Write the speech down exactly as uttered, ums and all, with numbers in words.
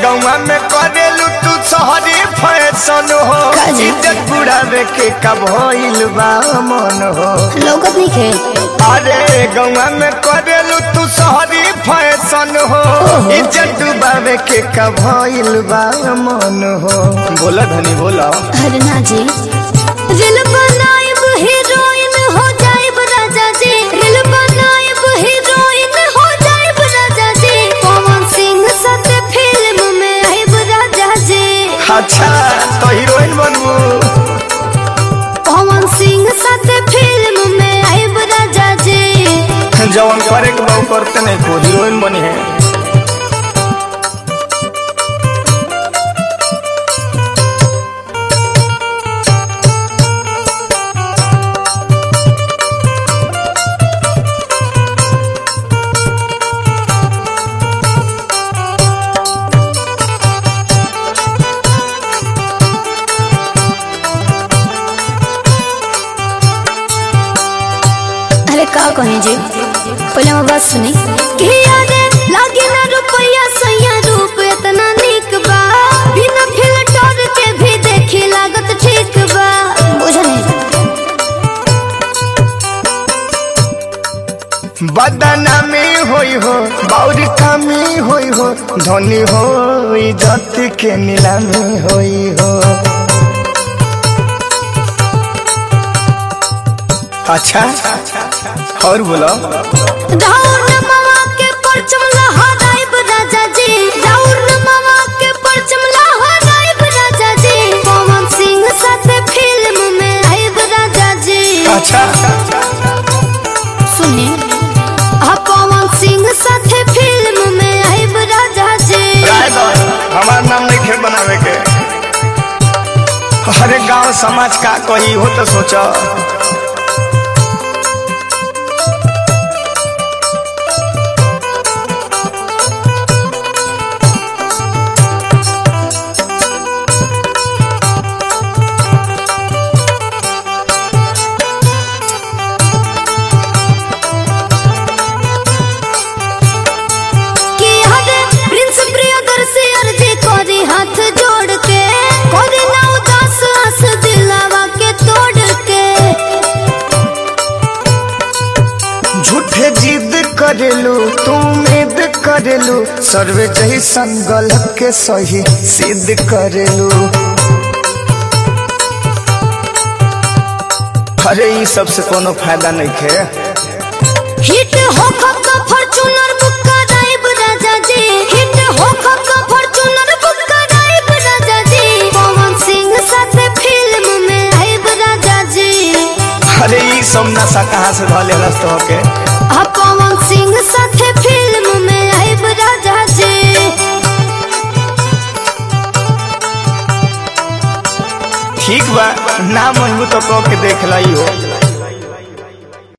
गौवा में करेलू तू शहरी फैशन हो इज्जत बुढ़ावे के कब होइल बा मन हो लोगत नहीं खे। अरे गौवा में करेलू तू शहरी फैशन हो इज्जत डुबावे के कब होइल बा मन हो। बोला धनी बोला। अरे ना जी रिल बनाइब हीरोइन हो जाइब राजा जी, रिल बनाइब हीरोइन हो जाइब राजा जी, पवन सिंह साथ फिल्म में आइब राजा जी। अच्छा तो हीरोइन बनबू। पवन सिंह साथ फिल्म में आइब राजा जी। जवन करे के बहु करते नहीं को हीरोइन बनी है। का कहें जी पहले मैं बात सुनी कि यारे लागे ना रुपया सैया रूप इतना निक बा, बिना फिल्टर के भी देखी लागत ठीक बा। बुझने बदनामी होई हो बाउरी कमी होई हो धनी हो इज्जत के नीलामी होई हो। अच्छा और बोलो। राउर नमवा के परचम लहराइब राजा जी, राउर नमवा के परचम लहराइब राजा जी, पवन सिंह साथ फिल्म में आइब राजा जी। अच्छा सुनिए आ पवन सिंह साथ फिल्म में आइब राजा जी। हमार नाम नहीं खेल बनावे के। अरे गांव समाज का कही हो तो सोचो। हाथ जोड़ के कोई ना उदास आस दिलावा के तोड़ के। झूठे जिद करेलू तू उम्मीद करेलू सर्वे जही संगल के सही सिद्ध करेलू। अरे ये सबसे कोनो फायदा नहीं है। हिट हो खका फॉर्च्यूनर बुक कराइब राजा जी, हिट हो खका फॉर्च्यूनर बुक कराइब राजा जी, पवन सिंह साथ फिल्म में आइब राजा जी। अरे ये सब नशा कहाँ से धले रस्त होके।